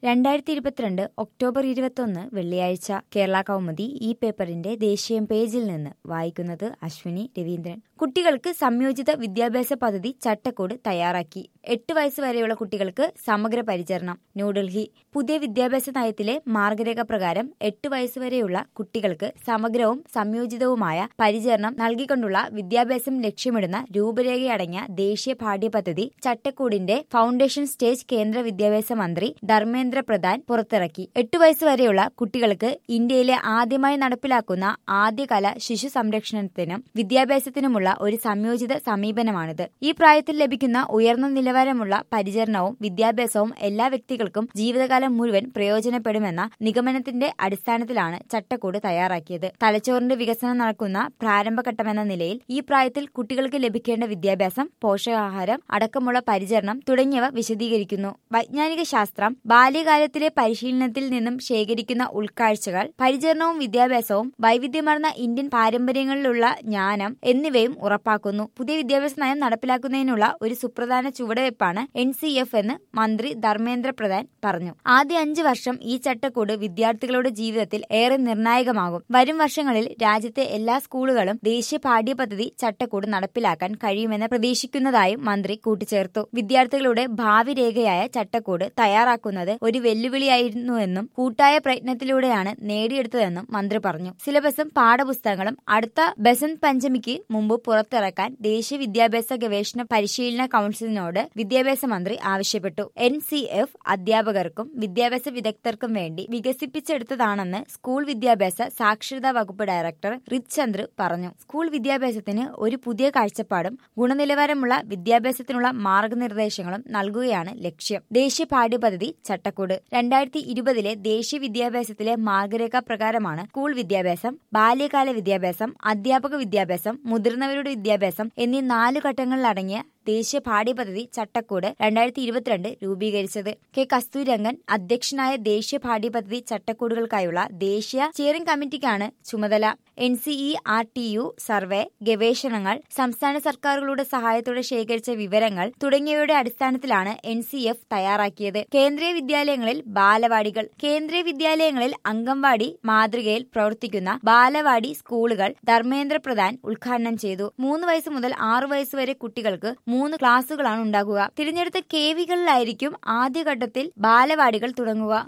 2022 October 21 വെള്ളിയാഴ്ച കേരള കൗമുദി ഈ പേപ്പറിന്റെ ദേശീയ പേജിൽ നിന്ന് വായിക്കുന്നത് അശ്വിനി രവീന്ദ്രൻ. കുട്ടികൾക്ക് സംയോജിത വിദ്യാഭ്യാസ പദ്ധതി ചട്ടക്കൂട് തയ്യാറാക്കി. 8 വയസ്സ് വരെയുള്ള കുട്ടികൾക്ക് സമഗ്ര പരിചരണം. ന്യൂഡൽഹി. പുതിയ വിദ്യാഭ്യാസ നയത്തിലെ മാർഗരേഖ പ്രകാരം 8 വയസ്സുവരെയുള്ള കുട്ടികൾക്ക് സമഗ്രവും സംയോജിതവുമായ പരിചരണം നൽകിക്കൊണ്ടുള്ള വിദ്യാഭ്യാസം ലക്ഷ്യമിടുന്ന രൂപരേഖയടങ്ങിയ ദേശീയ പാഠ്യപദ്ധതി ചട്ടക്കൂടിന്റെ ഫൗണ്ടേഷൻ സ്റ്റേജ് കേന്ദ്ര വിദ്യാഭ്യാസ മന്ത്രി ധർമ്മേന്ദ്ര പ്രധാൻ പുറത്തിറക്കി. 8 വയസ്സ് വരെയുള്ള കുട്ടികൾക്ക് ഇന്ത്യയിലെ ആദ്യമായി നടപ്പിലാക്കുന്ന ആദ്യകാല ശിശു സംരക്ഷണത്തിനും വിദ്യാഭ്യാസത്തിനുമുള്ള ഒരു സംയോജിത സമീപനമാണിത്. ഈ പ്രായത്തിൽ ലഭിക്കുന്ന ഉയർന്ന നിലവാരമുള്ള പരിചരണവും വിദ്യാഭ്യാസവും എല്ലാ വ്യക്തികൾക്കും ജീവിതകാലം മുഴുവൻ പ്രയോജനപ്പെടുമെന്ന നിഗമനത്തിന്റെ അടിസ്ഥാനത്തിലാണ് ചട്ടക്കൂട് തയ്യാറാക്കിയത്. തലച്ചോറിന്റെ വികസനം നടക്കുന്ന പ്രാരംഭഘട്ടമെന്ന നിലയിൽ ഈ പ്രായത്തിൽ കുട്ടികൾക്ക് ലഭിക്കേണ്ട വിദ്യാഭ്യാസം, പോഷകാഹാരം അടക്കമുള്ള പരിചരണം തുടങ്ങിയവ വിശദീകരിക്കുന്നു. വൈജ്ഞാനിക ശാസ്ത്രം, ബാല്യകാലത്തിലെ പരിശീലനത്തിൽ നിന്നും ശേഖരിക്കുന്ന ഉൾക്കാഴ്ചകൾ, പരിചരണവും വിദ്യാഭ്യാസവും, വൈവിധ്യമാർന്ന ഇന്ത്യൻ പാരമ്പര്യങ്ങളിലുള്ള ജ്ഞാനം എന്നിവയും ഉറപ്പാക്കുന്നു. പുതിയ വിദ്യാഭ്യാസ നയം നടപ്പിലാക്കുന്നതിനുള്ള ഒരു സുപ്രധാന ചുവടുവയ്പ്പാണ് NCF എന്ന് മന്ത്രി ധർമ്മേന്ദ്ര പ്രധാൻ പറഞ്ഞു. ആദ്യ 5 വർഷം ഈ ചട്ടക്കൂട് വിദ്യാർത്ഥികളുടെ ജീവിതത്തിൽ ഏറെ നിർണായകമാകും. വരും വർഷങ്ങളിൽ രാജ്യത്തെ എല്ലാ സ്കൂളുകളും ദേശീയ പാഠ്യപദ്ധതി ചട്ടക്കൂട് നടപ്പിലാക്കാൻ കഴിയുമെന്ന് പ്രതീക്ഷിക്കുന്നതായും മന്ത്രി കൂട്ടിച്ചേർത്തു. വിദ്യാർത്ഥികളുടെ ഭാവി രേഖയായ ചട്ടക്കൂട് തയ്യാറാക്കുന്നത് ഒരു വെല്ലുവിളിയായിരുന്നുവെന്നും കൂട്ടായ പ്രയത്നത്തിലൂടെയാണ് നേടിയെടുത്തതെന്നും മന്ത്രി പറഞ്ഞു. സിലബസും പാഠപുസ്തകങ്ങളും അടുത്ത ബസന്ത് പഞ്ചമിക്ക് മുമ്പ് പുറത്തിറക്കാൻ ദേശീയ വിദ്യാഭ്യാസ ഗവേഷണ പരിശീലന കൌൺസിലിനോട് വിദ്യാഭ്യാസ മന്ത്രി ആവശ്യപ്പെട്ടു. NCF അധ്യാപകർക്കും വിദ്യാഭ്യാസ വിദഗ്ധർക്കും വേണ്ടി വികസിപ്പിച്ചെടുത്തതാണെന്ന് സ്കൂൾ വിദ്യാഭ്യാസ സാക്ഷരതാ വകുപ്പ് ഡയറക്ടർ റിത് ചന്ദ്ര പറഞ്ഞു. സ്കൂൾ വിദ്യാഭ്യാസത്തിന് ഒരു പുതിയ കാഴ്ചപ്പാടും ഗുണനിലവാരമുള്ള വിദ്യാഭ്യാസത്തിനുള്ള മാർഗനിർദ്ദേശങ്ങളും നൽകുകയാണ് ലക്ഷ്യം. ദേശീയ പാഠ്യപദ്ധതി ചട്ടക്കൂട് 2020 ദേശീയ വിദ്യാഭ്യാസത്തിലെ മാർഗരേഖ പ്രകാരമാണ് സ്കൂൾ വിദ്യാഭ്യാസം, ബാല്യകാല വിദ്യാഭ്യാസം, അധ്യാപക വിദ്യാഭ്യാസം, മുതിർന്നവരുടെ വിദ്യാഭ്യാസം എന്നീ 4 ഘട്ടങ്ങളിലടങ്ങിയ ദേശീയ പാഠ്യപദ്ധതി ചട്ടക്കൂട് 2022 രൂപീകരിച്ചത്. കെ കസ്തൂരിരംഗൻ അധ്യക്ഷനായ ദേശീയ പാഠ്യപദ്ധതി ചട്ടക്കൂടുകൾക്കായുള്ള ദേശീയ സ്റ്റിയറിംഗ് കമ്മിറ്റിക്കാണ് ചുമതല. NCERTU സർവേ, ഗവേഷണങ്ങൾ, സംസ്ഥാന സർക്കാരുകളുടെ സഹായത്തോടെ ശേഖരിച്ച വിവരങ്ങൾ തുടങ്ങിയവയുടെ അടിസ്ഥാനത്തിലാണ് NCF തയ്യാറാക്കിയത്. കേന്ദ്രീയ വിദ്യാലയങ്ങളിൽ ബാലവാടികൾ. കേന്ദ്രീയ വിദ്യാലയങ്ങളിൽ അംഗൻവാടി മാതൃകയിൽ പ്രവർത്തിക്കുന്ന ബാലവാടി സ്കൂളുകൾ ധർമ്മേന്ദ്ര പ്രധാൻ ഉദ്ഘാടനം ചെയ്തു. 3 വയസ്സ് മുതൽ 6 വയസ്സ് വരെ കുട്ടികൾക്ക് 3 ക്ലാസുകളാണ് ഉണ്ടാകുക. തിരഞ്ഞെടുത്ത KVകളിലായിരിക്കും ആദ്യഘട്ടത്തിൽ ബാലവാടികൾ തുടങ്ങുക.